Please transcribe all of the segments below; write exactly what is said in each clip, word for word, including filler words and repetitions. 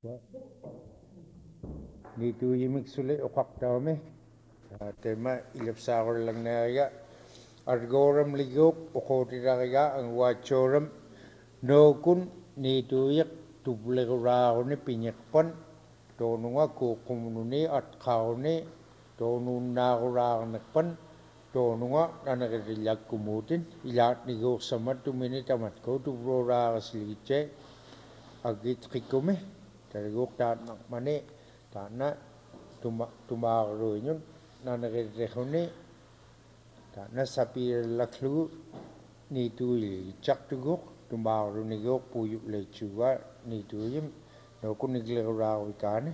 Nitu yimik sule uqaqtaumi tema ilapsaaqullangnaaga argoram liguk uqutiraga angwachoram nokun nituyiq tupleguraaruni piñiqpan toonunga kuuqumnuni atqaaruni toonuunnaaquraarnerpan toonunga nanaqirillakumuutin ilaatniguursamat tumini tamatku tupluuraarasligitse agitqikumi tariguuqtaatnaqmani taana tuma tumaaruiñun nanaqirrihuni taana sapirallaklugu nituilitsaqtuguq tumaaruniguuq puyu'leitsuga nituyim nokunikleguraaruikaani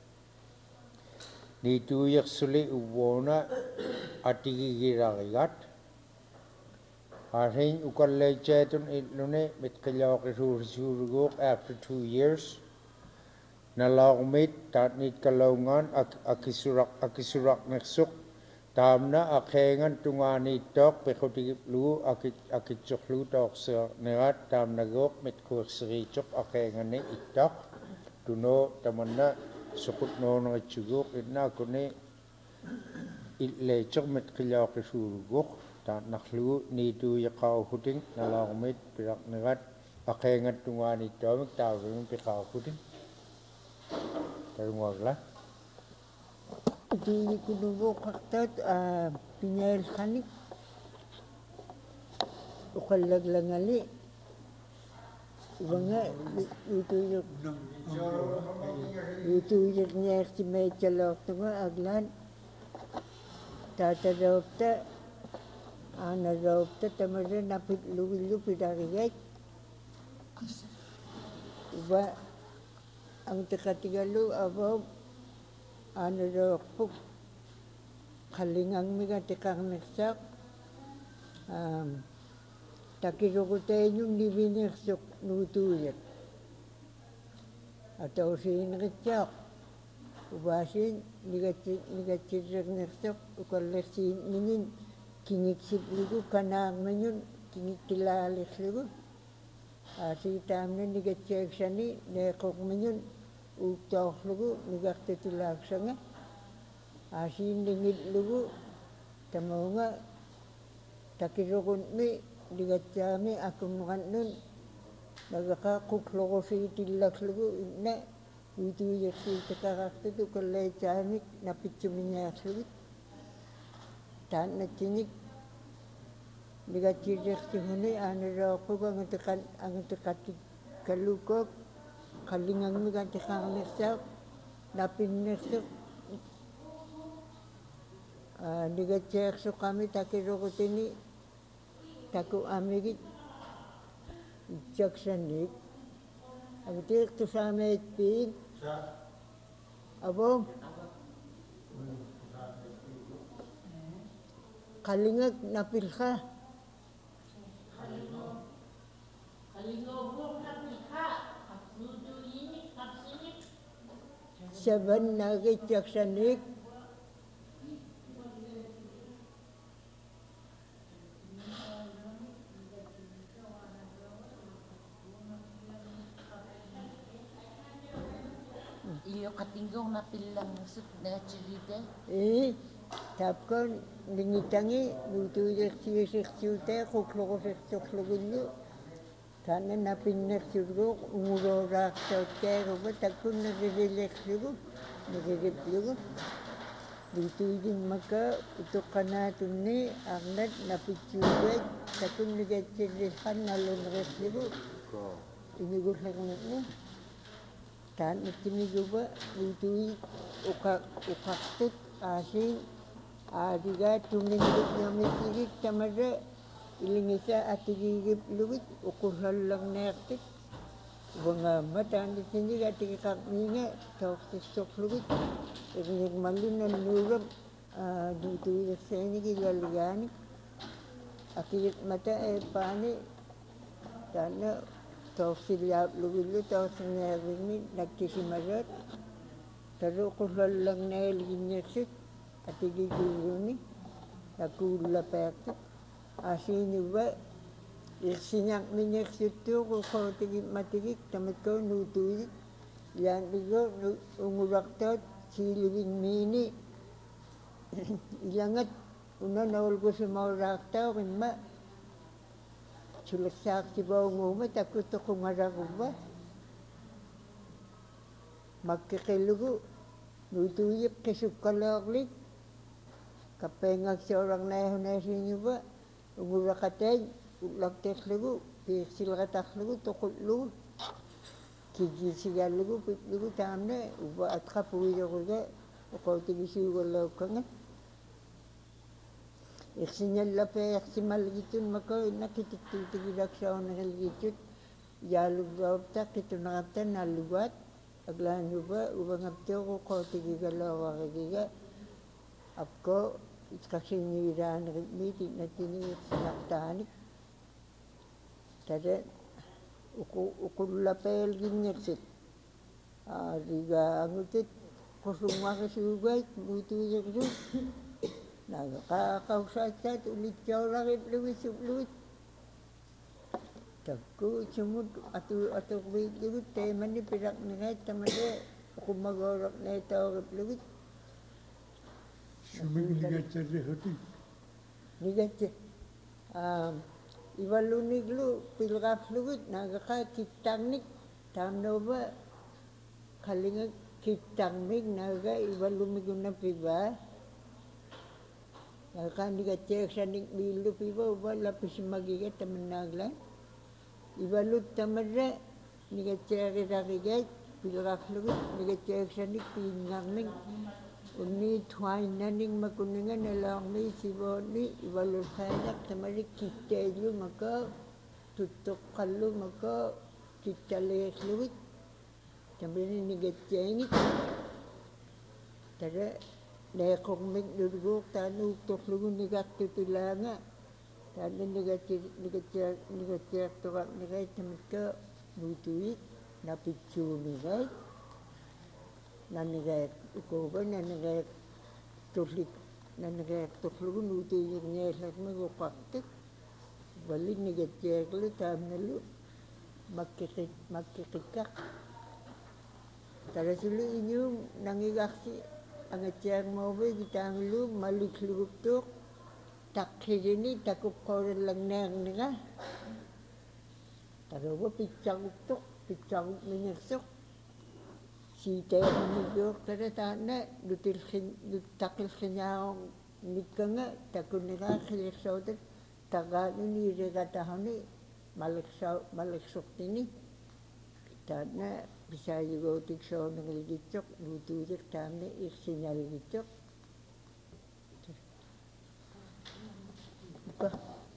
nituyiqsuli uvuuna atigigirarigat arhin ukalleitseetun illuni mitqillooqisuurisuuruguuq after two years nalaaqumit taatnit kalaungaan akisurak akisuraqnersuq taamna aqheengan tungaaniittoq piqutigiplugu akit akitsorlugu tooqsiarnerat taamnaguuq mitquerseriitsoq aqheengani ittoq tuno tamanna suqutnooneritsuguuq innaakuni illeitsoq mitqillooqisuuruguuq taatnarlugu niituuyeqaruhutin nalaaqumit piraqnerat aqheengan tungaaniittoomik taavrumin piqaruhutin tarunguagla Tuulikunuvuuqartaat piñaalqanik uqallaglangali uvanga utuuyeq utuuyeqniartimaitsalortunga aglaan taataloopta aanaloopta tamara napitluvillu pilarigat uva angtiqatigalu avaum aanaloorpuk qallingaŋmiga tiqarnersaaq takirugutaiñum niviniirsuq nuutuuyat atausiineritsiaq uvaasiin nigatsi nigatsirrernersuq ukallersiinminin kingiksipligu kanaarmañun kingikkilaaliqlugu aasiitaamna nigatsiaksani neeqormañun uuktoorlugu nigartutilaaksanga aasiinningillugu tamaunga takirugunmi nigatsaami akumneqannun nagaqa quqlurusiitillaklugu inna uituuyeqsiitiqarartut ukallaitsaamik napitsuminiarlugit taannatsinik nigatsirrersiguni aanaloorpuk angatiqan angatiqatikkalukook qallingaŋmiga tiqarnersaaq napinnersuq nigatsiarsuqami takirugutini taku amigit itsaksaniit agitiiqtusaameitpiin avum qallingak napilqa savannaagitsaksanik Iyuqatingguq napillannersut nagatsirite ii taapkon ningitangi nuutuuyeqsiusersiutee quqlurusersorlugullu taanna napinnersurguuq unguloraartautkeeruga takkunna ririlerlugu niririplugu nuutuuyimmaka utuqqanaatunni arnat napitsuuguat takkun nigatsirrilqan nalunerirlugu imigullernerni taannatsimiguva nuutuuyik uqa uqartut aasiin aadigaat tuminngutnermitsigik tamara ilingisa atigigiplugit uqullallerniartik uvangaamma taannatsinik atigiqarmiinga toorsissorlugit irniqmallu nannuuram nuutuuyersaanik ilalligaanik akigiqmata eeppaani taanna toorsillaapluvillu toorsineerigmi nakkisimarat taru uqullallernaaliginnersut atigiguuruni takuullapiartuk aasiinuva irsiñaqminersuttuuq uqootigimmatigik tamatkau nuutuuyik Yan digo unguraktot silibing mini ilangat una nawal ko sa mga raktaw kimma sulasak si ba nguma takut ko ngarakuba magkikilugo nutuyip kisukalaklik kapengag sa orang na na sinyo ba ungurakatay ulaktek lugo pisilakatak lugo tukot lugo kijisigal lugo pit lugo tamne uba at kapuyo ko ga o tigisiwala ka nga iksinyal la pe iksimal gitun mako nakititigidak sa onal gitut yalug gawta kitu nakapta nalugat aglan uba uba ngapto ko ko tigigala wa giga apko iskasinyiran miti natini sinaktanik tade uku ukulla pel ginyersit ariga angutit kusuma kasugay butu yekdu nakakausat ulit jawlagit luwit luwit takku sumut atu atu luwit luwit teman ni pirak ngai tamade kumagorok nei tawit luwit Suming ligatsa hoti. Ligatsa um ivaluniglu pilgaf luwit nagaka kitangnik tamnoba kalinga kitangmig naga ivalumiguna piba naga nigatsa sanik bilu piba uba lapis magiga tamanaglan ivalut tamadre nigatsa riragigat pilgaf luwit nigatsa sanik pinangning Uni tuain naning makuningan nalang ni siboni ibalul khayak tamari kitelu maka tutuk kalu maka kitale luwit tamari nigatsengi tada lekong mig durgok tanu tok lugu nigat tutulanga tanu nigat nigat nigat tuak nigat tamika nutuit napichu nigat nanigat ukoba nanigat tulik nanigat tuklugu nutu nyeslak mago paktik balik nigat jeklu tamnalu makikik makikikak tarasulu inyum nangigaksi angatjang mobe gitanglu malik luguptuk takhirini takup koren lang nang nga taruba picaguptuk picagup minyaksuk si tayo nigok tada tana dutil khin dutakil khinyao nikanga takunika khilisaudat taganu ni regatahani maliksa maliksukini tana bisa juga tikso nangil gicok nutujuk tamne iksinyal gicok apa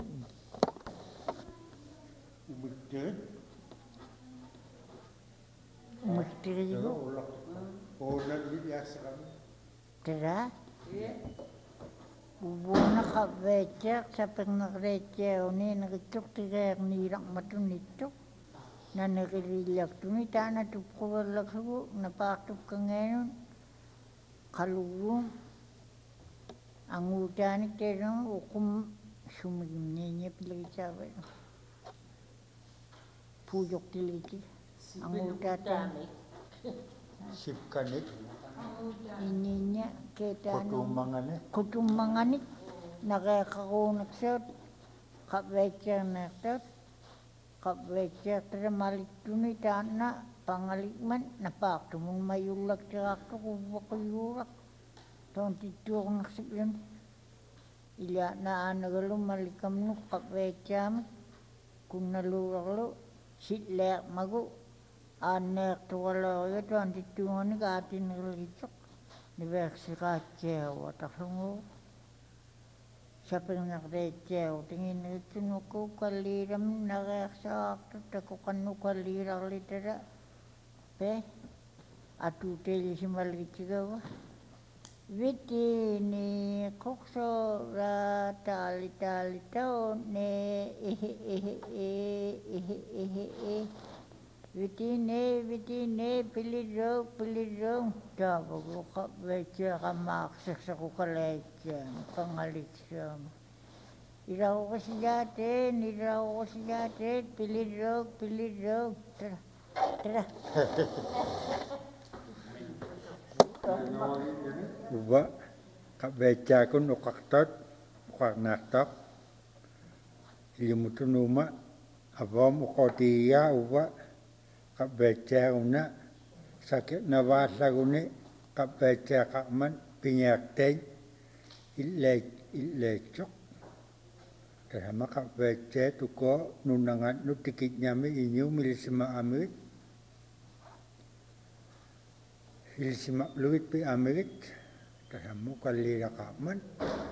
Umutkan. mesti juga Orang ni biasa kami. Tira? Ubuna ka becek sa pengrece oni nagcuk tiga nirang matun nituk na nagrilyak tuni tana tup ko laksu na paktup kangen kalugum ang utani terang ukum sumigimnya pilih cabai pujok tiliti ang utatan Sipkanik, ininya kita kutumangannya, kutumanganit nakakakunak sa kapwecha natat kapwecha tramalik tuni tana pangalikman napaktumong mayulak trakto kubakuyurak tontitur naksipyan ila na anagalo malikam no kapwecha kung naluralo sitlek magu anek tuwala ya tuan titungan ni katin ngelicok ni versi kacau tafungu siapa yang nak recau tingin itu nuku kaliram nareksak tu takukan nuku kaliram litera pe atu teli simbal kiciga viti ni kokso ra tali tali tau ne ehe ehe ehe ehe ehe Vitine, vitine, pilirong, pilirong. Tapos ko ka, betya ka maksak sa kukaletya, pangalitsyam. Iraw ko si dati, iraw ko si dati, pilirong, pilirong. Tara. Uba ka beca kun ukaktot ukaknatok ilimutunuma avom ukotiya uba ka beca una sakit navasa gune ka beca kakman pinyakteng ile ilecok Terhama ka beca tuko nunangan nutikit nyami inyu milisima amit Ilisima luit pi Amerik, terhamu kalira kaman.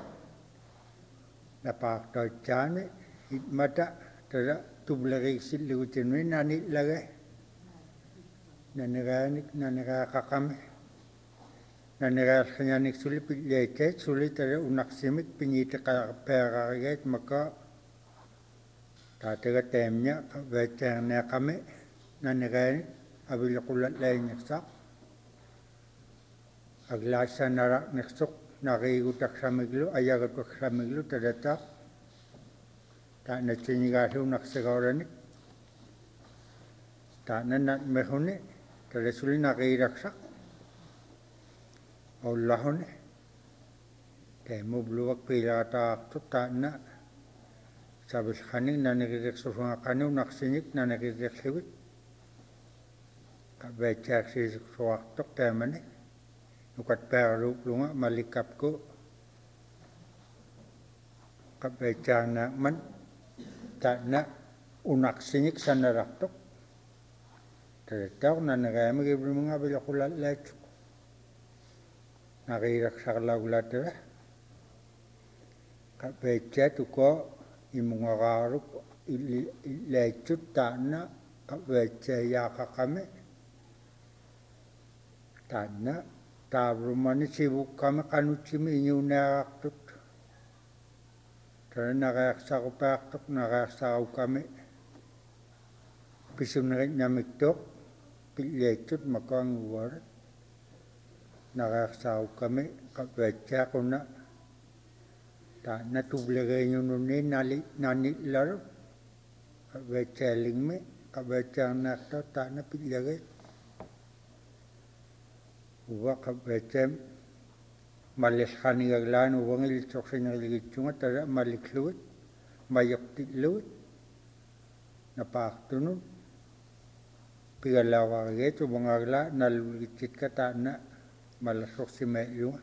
Napak to chane, itmata tera tublari sil luitin ni nani lage. Naniranik nanira kakame. Nanira sanyanik sulit pilete sulit tera unaksimik pinyita ka peraget maka tatera temnya ka vecernya kame nanira abilakulat lain sak. Aglasa narak neksok nakigutak samiglo ayagatok samiglo tadatak tak na cinigasu naksagauranik tak na nat mehune tadasuli nakiraksak Allahune temu bluak pilata tu tak na sabis khaning na nakirak susung kanu naksinik na nakirak siwit kabecak si suwaktok temane Nukat perlu lunga malikap ko kabecang na man tak na unak sinik sana raktok tertaw na nagayama gibri mga bilakulat lecho nakirak sa kalagulat tira kabeca tuko imungakaruk lecho tak na kabeca yaka kami tak na Tabrumani sibuk kami kanucimi inyunak tut. Karena nakaksa ko paktok, nakaksa ko kami. Pisunarit namik tok, piletut makang uwar. Nakaksa ko kami, kapetsa ko na. Ta natublagay nyo nuni nani laro. Kapetsa lingme, kapetsa nakto, ta napitlagay. Uwa kabecem malis kanigaglan uwang ilitok sa naligitsunga tara malikluit mayaktikluit napaktunun pigalawagit uwang agla naluligit ka ta na malasok si mayunga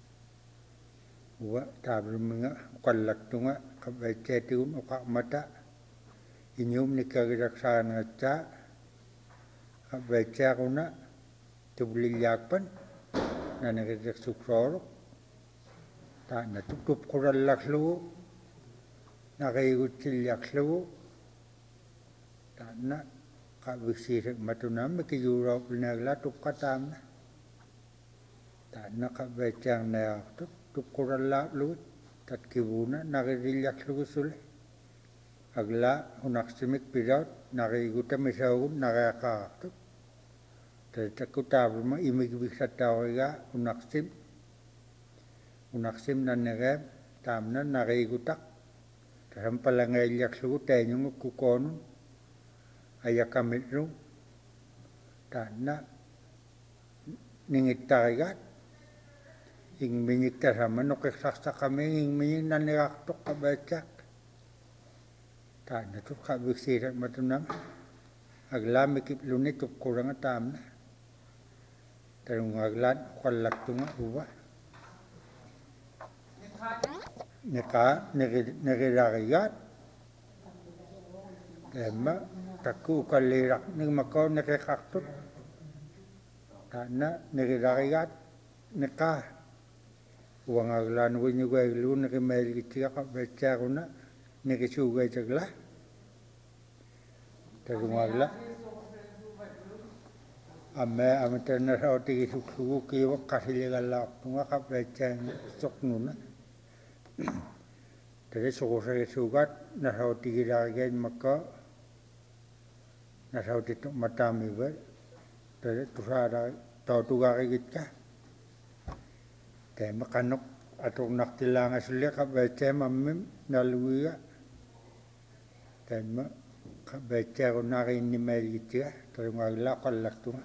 uwa tablum nga kalaktunga kabecetiun uka mata inyum nikagiraksan nga tsa kabecea kuna tublilakpan na nakikiyak sukroro ta natutup kural laklu nakaigut silyaklu ta na kabisirik matunam makiyurap linagla tupkatam na ta na kabecang na tup tup kural laklu tat kibuna nakirilyaklu suli agla unaksimik pidaut nakigutam isagun nakakatup Tetakutab rumah imig bisa tawaga unaksim unaksim nan negam tamna nagai gutak dalam palangai yak sugu tenyung kukonu ayak kamitru tanna ningit tarigat ing minyik tasama nokek saksa kami ing minyik nan negak tok kabacak tanna tu kabik sirat matunam agla mikip lunit tuk kurang tamna Terung aglan kwalak tunga uwa. Neka negirarigat. Emma taku kalirak ning makaw nekekaktut. Tana negirarigat neka. Uwang aglan winyugay lu nekimel gitiya ka becakuna nekisugay jagla. Terung aglan. Ame ame tena roti suku kiwa kasih legal tunga kapecen sok nuna. Terus suku saya sugat na roti kiragen maka na roti tu matami ber. Terus tu sada tau tu gari kita. Tema kanok atau nak tilang asli kapecen mamim naluia. Tema kapecen nari ni mel kita. Tarungagla kallaktunga.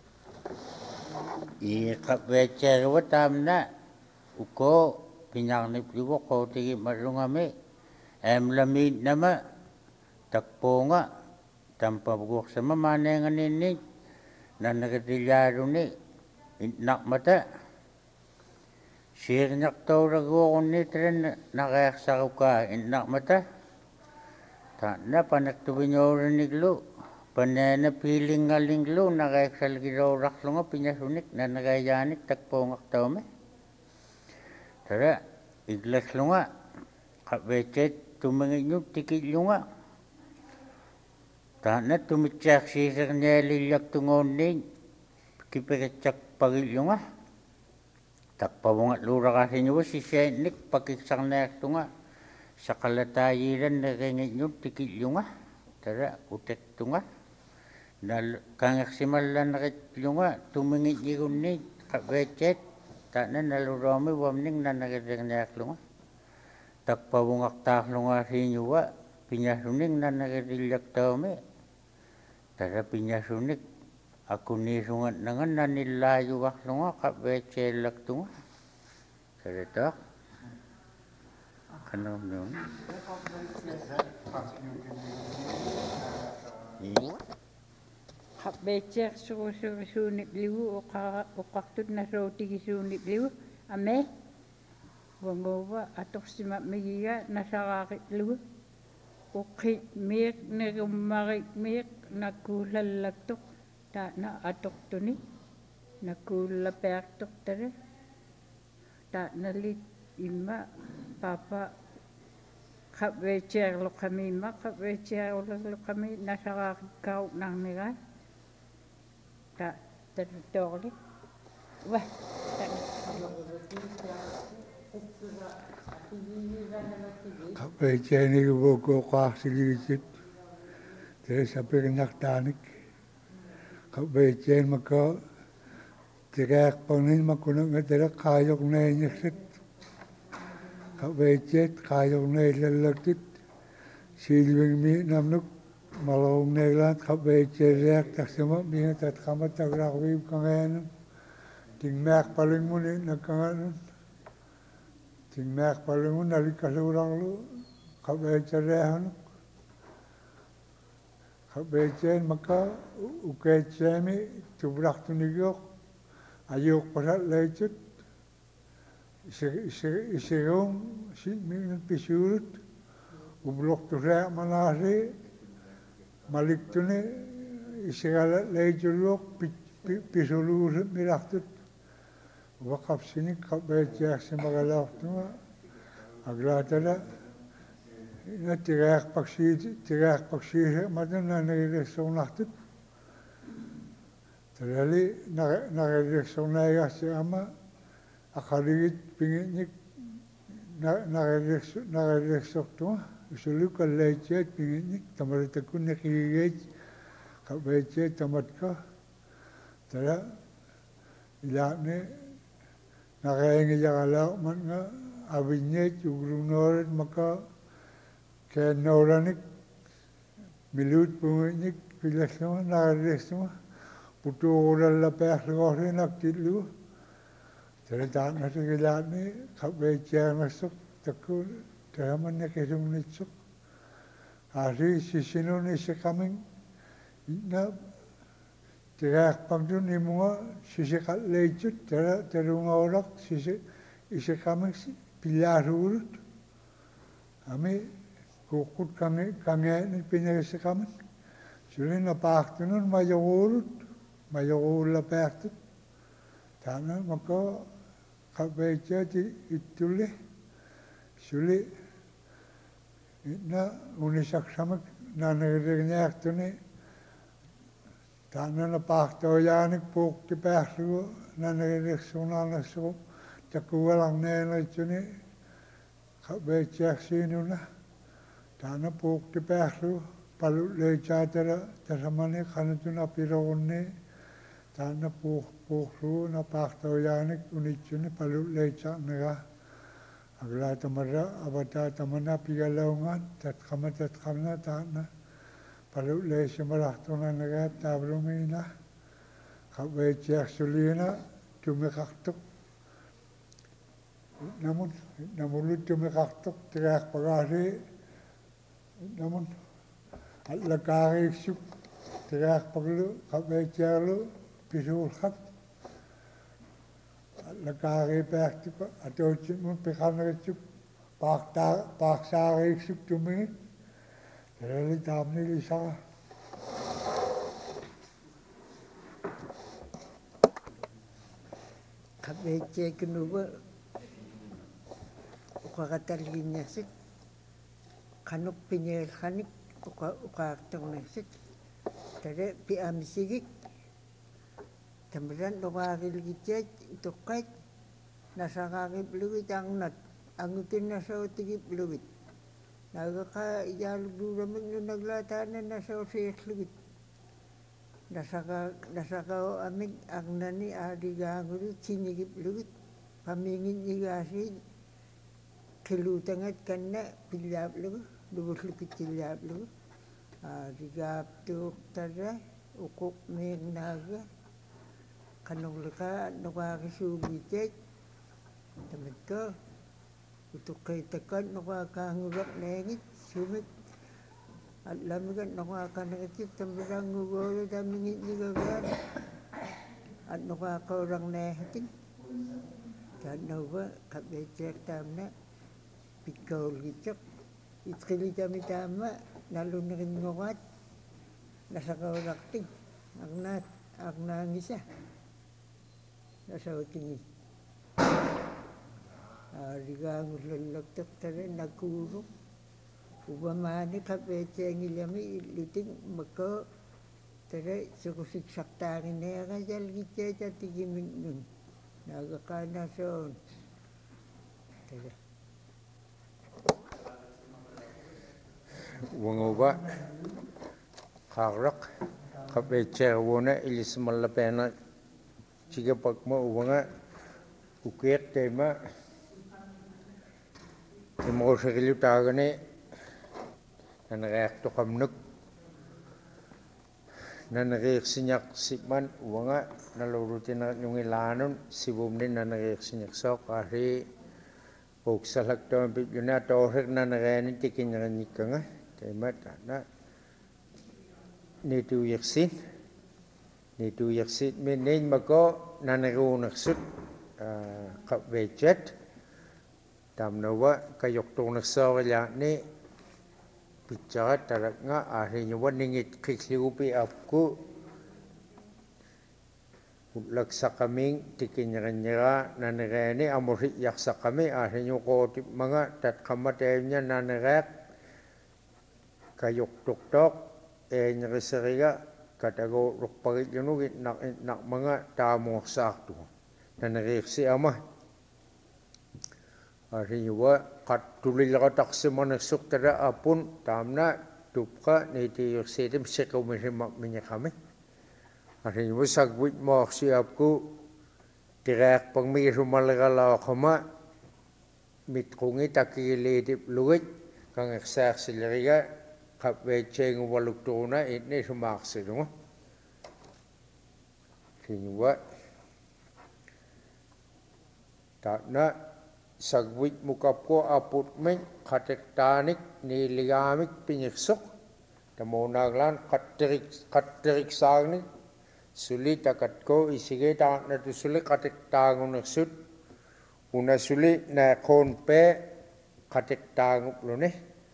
I kapwecherwa tamna uko pinangnip liwo ko tigi marungami em lamid nama takponga tampabugok sama manengan ini nanagatilyaro ni intnak mata sirnak taurago ni tren nakayaksaruka intnak mata tanda panagtubinyoran niglo panena piling ngalinglo nakayaksalgiro raklunga pinyasunik na nagayanik takpongak taume tara iglaslunga kapwechet tumanginyuk tikitlunga tanda tumitsak sisar nyalilyak tungonin kipekecak pagilunga takpabungat lura kasinyo sisyenik pakiksak naktunga sakalatayiran nakanginyuk tikitlunga tara utek tunga Nal kangaksimalan nakitlunga tumingit yigunni kapwechet tana nalurami wamning nanagadanyaklunga takpabungak taklunga sinyuwa pinyasuning nanagatilyak taume tara pinyasunik aku nisungat nangan nanilayu waklunga kapwechet laktunga tara tak kanam nun Kapwecher surusunik liu ukaktut na rotigi liu ame wangowa atok simak megiga nasakakit liu ukit mir nagumarik mir nakulalaktok ta na atok tuni nakulapertok tare ta nalit ima papa kapwecher lo kami ma kapwecher lo kami nasakakit kau nang negai tak tertolak, wah, Kapwecher ni boko kwasiligit. Terus sampai nak tanik. Kapwecher maka tirak pangin makuna ngatera kayok na nyekset. Kapwecher kayok na ilalaktit. Silving mi namnuk malong neglan kapwecher reak taksima mi tat kamat tagrakwi kangen. Ting mek paling muni nakangan. Ting mek paling muni nalikasurang lu kapwecher reak. Kapwecher maka ukechemi tubrak tunigok ayok parat lecet. Isigong si mi pisurut ublok tu reak manasi malik tuni isigala lejulok pisulur miraktut wakaf sini kapwecher simagalak tunga aglatala na tirak paksi tirak paksi madan na nagresong naktut terali nagresong naiga si ama akaligit pingitnik nagresong tunga usuluk lecet pingitnik tamaritakun nakigigej kapwecher tamatka tara ilakne nakaingi jagalak man nga abinyet ugrunoret maka ken noranik milut pungitnik pilaslunga nagresonga putu ural la pekhlugore naktitlu tara tak nasa ilakne kapwecher nasok takul Teraman nakisung nitsuk. Ari sisino ni sekaming na tirak pangdun ni mga sisikat lejut tera terunga orak sisi isekaming pilarurut. Ami kukut kami kange ni pinagsekaming. Suli na paktunun mayogurut mayogur la paktut. Tana maka kapwecher itule. Suli na unisak samak na nagregnaak tuni tana na paktoyanik puk ti paksu na nagregsona na so takuwalang nena tuni kapwecher sino na tana puk ti paksu palut le chatara tasamane kanatuna pirone tana puk puksu na paktoyanik unichuni palut le chatnaga agla tamara abata tamana pigalaungan tat kama tat kamna tana kalau leisi malahtuna naga tablumina kabecek sulina tumekaktuk namun namun tumekaktuk teriak pagari namun alakari suk teriak paglu kabecek lu pisul hak alakari pektuk atau cimun pekan suk pak ta pak sari suk tumi tereli tamni lisa kabece kenuba ukakatalinya sik kanuk pinyel kanik uka ukaktong nasik tere pi amsigik tamran dokaril gicet tukait nasakaki pluit ang nat angutin na sa utigip pluit nagaka iyalog duramig no naglatanan na sa usiyas luit nasaka nasaka amig ang nani adiganguri sinigip luit pamingin igasi kilutangat kanna pilyap luit lubos lukit pilyap luit adigap tuk tada ukuk mig naga kanong laka nakakisubitek tamad ko utuk kay takan nakakangulak nengit sumit at lamigan nakakanakit tambarang ngugolo damingit nigagan at nakakaurang nehatin tanaw ba kabecek tamna pikol gicok itkili kami tama nalunakin ngokat nasa kaurakting ang nat ang nangisa nasa utingin Arigang lalagtak tara nagkurong. Ubamani kabece ngilami luting maka tara sukusiksak tangin na kajal gitya sa tigimin nun. Nagakana son. Tara. Wanguba karak kabece wona ilis malapena jika pakma ubanga ukiet tema Timur sekali tagane nanreak to kamnuk nanreak sinyak sikman uanga nalurutin yung ilanon sibumni nanreak sinyak sok ari poksalak to yuna torek nanreani tikin nganikanga temat na nitu yaksin nitu yaksin menin mako nanreun naksut kabecet tamnawa kayok tong nagsawala ni bicara tarak nga akhirnya waningit kikliupi apku utlak sa kaming tikinyara nanirene amuri yak sa kami akhirnya ko mga tat kamataynya nanirak kayok tuktok eh nyrisariga katago rukpagit yunugit nak nak mga tamo sakto nanirik si amah Ariwa kat tulil katak semanasuk tada apun tamna tupka niti yosetim sekau merimak minyak kami. Ariwa sagwit mak siapku tirak pengmiru malagala kama mitkungi takilidip luit kang eksak sileriga kapweceng waluk tuna ini semak sedung. Ariwa takna sagwit mukapko aput men katek tanik niligamik pinyeksok tamonaglan katrik katrik sagni suli takatko isige ta na tu suli katek tangun naksut una suli na kon pe katek tangup lone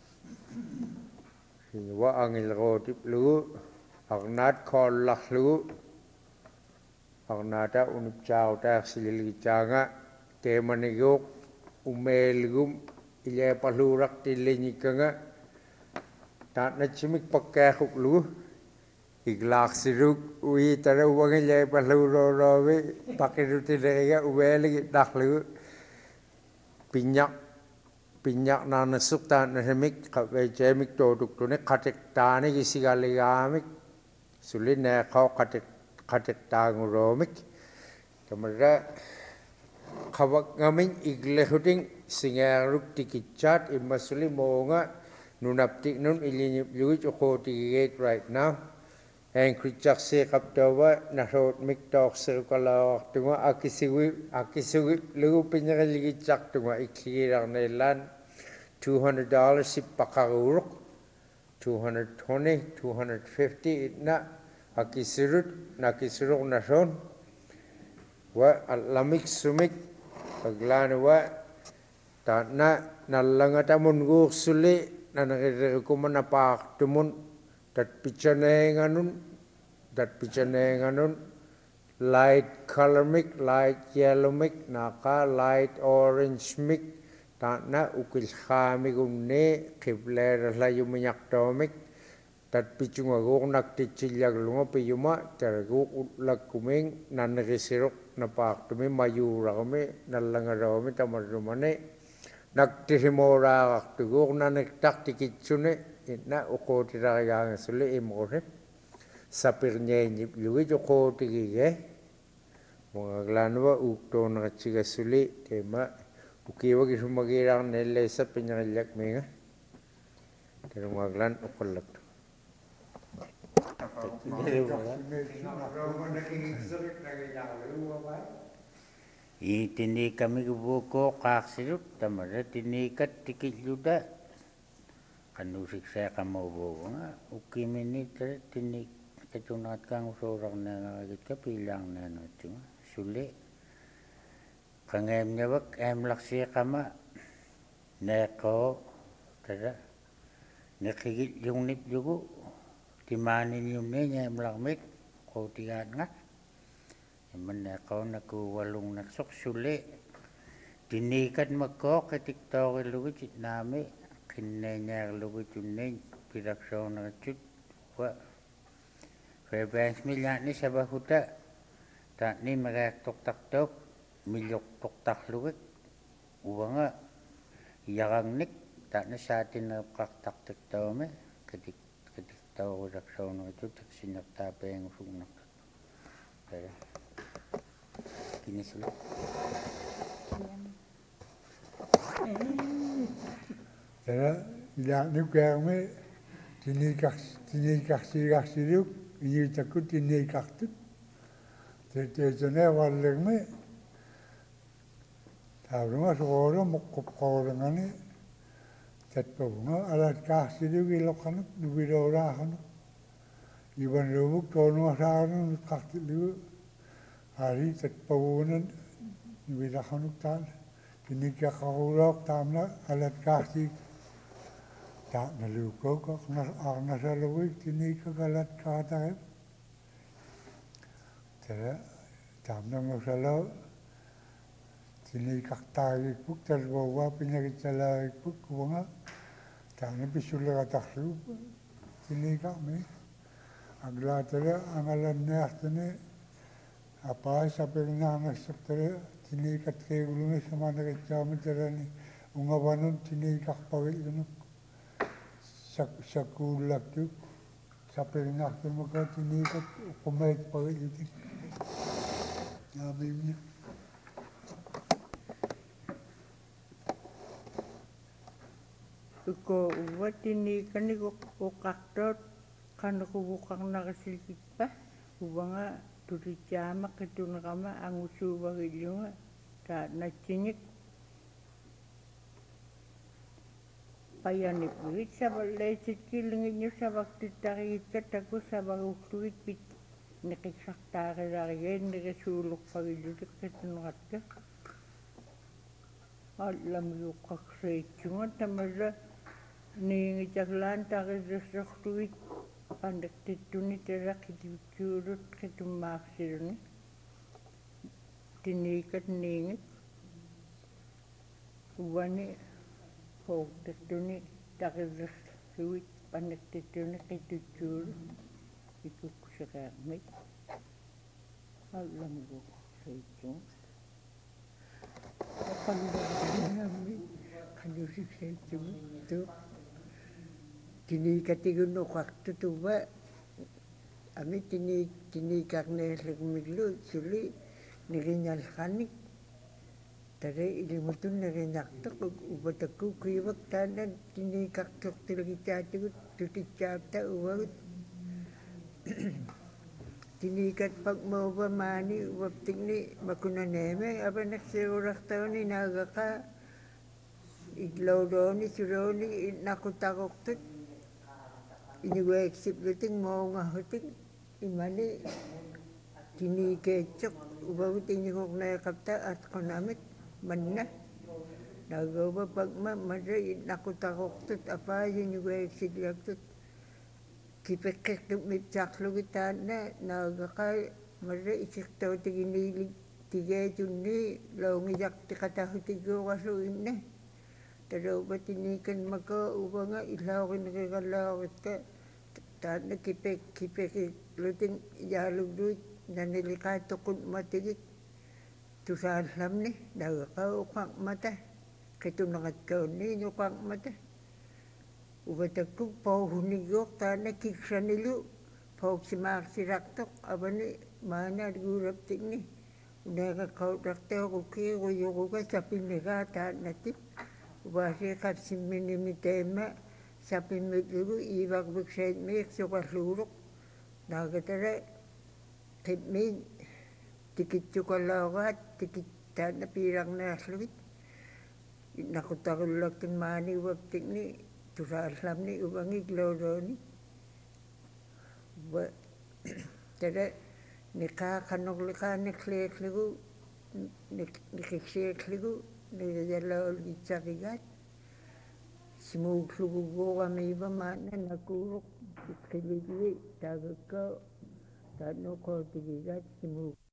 hiwa angil rotip lu agnat kol laklu agnata unup chau ta silili changa te manigok umelgum ilya palurak tilenyikanga tak na chimik pakkahuk lu iglak siruk ui tara uang ilya paluro rowe pakiruti lega uwelgi daklu pinyak pinyak na nasuk ta na hemik kabecemik toduk tune katek tani gisigaligamik sulin na kau katek katek tanguromik kamera kawak ngamin iglehuting singaruk tikichat imasuli monga nunaptik nun ilinip luit ukotigigate right now. En kritsak se kaptawa nasot miktok sirkalawak tunga akisiwi akisiwi lugu pinyaligit sak tunga ikirang nelan two hundred dollars si pakaruruk two hundred twenty two hundred fifty itna akisirut nakisiruk nason wa alamik sumik paglanu wa tanna nalangata mungur suli nanakirikuman napak tumun dat picanenganun dat picanenganun light color mic light yellow mic naka light orange mic tanna ukil khami gunne kibler la yuminyak tomik dat pichunga gok nak tichilyag lunga piyuma terguk utlak kuming nanakisiruk napak tumi mayura kami nalangarami tamarumane nak tisimora aktugur nanak taktikitsune ina ukoti rayang sule imore sapirnya ni luwi jokoti gige mongaglanwa ukto nakachiga sule tema ukiwa kisumagirang nelle sapinyalyak menga terungaglan ukolak Itini kami kebuko kaksirut tamara tinikat tikit juda kanusik saya kamu bawa ukimini ter tinik kecunat kang seorang nana kita bilang nana cuma sulit kangem nyawak em laksi kama neko tada nekigit yung nip jugo timanin yung nenya em lakmik ko tigat ngat meneko naku walung naksok sulit tinikat mako ketik tahu lugu cit name kinenya lugu cunin pirakso nacut wa Fairbanks milyat ni sabah huta tak ni mereka tok tak tok milyok tok tak lugu uanga yang nik tak ni saatin na kak tak tak tahu me ketik ketik tahu pirakso nacut tak sinak tape yang sunak ada Kini sulit. Tera ya ni kami tini kak tini kak si kak si riuk ini takut tini kak tu. Tete jene waleng me. Tahu mas orang mukop orang ani. Tetap bunga alat kak si riuk ilokan dubi orang. Iban rubuk tono asaran kak tu. Hari terpaunan bila kanuk tal, kini kia kaurok tamna alat kasih tak naluko kok nas arna salawik kini kia alat kata tera tamna masalah kini kak tarik puk terbawa penyakit tarik puk bunga tamna pisulah kata lu kini kami agla tera angalan nehtene apa sampai nana sektor tini kat ke ulungi sama nak jam terani ungawanun tini kak pawil itu sak sakulak tu sampai nak tu maka tini kat pemain pawil itu namanya Ko ubat tini kan ni ko ko kaktot kan ko bukang nakasilkit pa ubanga turi jama ketuna kama angusu bagi juga tak nacinik payah ni purit sabak lecet kilingnya sabak titari ikat aku sabak uktuit pit nekik saktare dari nekik suluk bagi juga ketuna kata alam yukak secungan tamara ni ngejaglan tarik uktuit Pandak tituni terak itu curut itu maksir ni, tinikat ningit, wani hok tituni tarik suit pandak tituni itu curut itu kuseramik, alam go sejong, pandak kami kanjusik sejong itu. Tini katigun no waktu tu ba, ami tini tini karena lekmiglu suli nirinyal kanik, Tare ilimutun na rin naktok, ubataku kriwak tanan, tinikaktok tilagitatigut, tutitsapta uwag. Tinikat pagmawa mani, uwaptik ni makunaneme, aba naksirurak tao ni nagaka, iglaw doni, suroni, nakutakoktot, iniweksip luting mo nga huting, imani, tiniketsok, uwag tinikok na yakapta at konamit, manna. Nagawa pagma, madra, nakutakoktot, apa, iniweksip laktot, kipekek mitsaklugita na nagaka mara isiktaw tiginilig tigay tunni lawngiyak tikatahutigo kaso inne taro ba tinikan maka uba nga ilaw kinakalawit ka tana kipek kipek luting yalugduit nanilika tukun matigit tusalam ni nagaka ukang mata katunangat ka ni ukang mata ubataku pau hunigok tana kiksanilu pau simak siraktok abani mana gurap tingni unaga kau rakte kuki kuyukuka sapinega tana tip ubasi kapsimini mitema sapinmilu ibak buksaid mek sokasluruk nagatara tipmin tikit chukalagat tikit tana pirang nasluit nakutakulak tin mani wap tingni Tusaslam ni ubangi glodoni, ba tada nikakanog lika niklekligu, nikiksekligu, niyayalaw litsakigat, simuklugu kami iba mana nakuruk, ikiligwi, tagakaw, tano ko tigigat, simuk.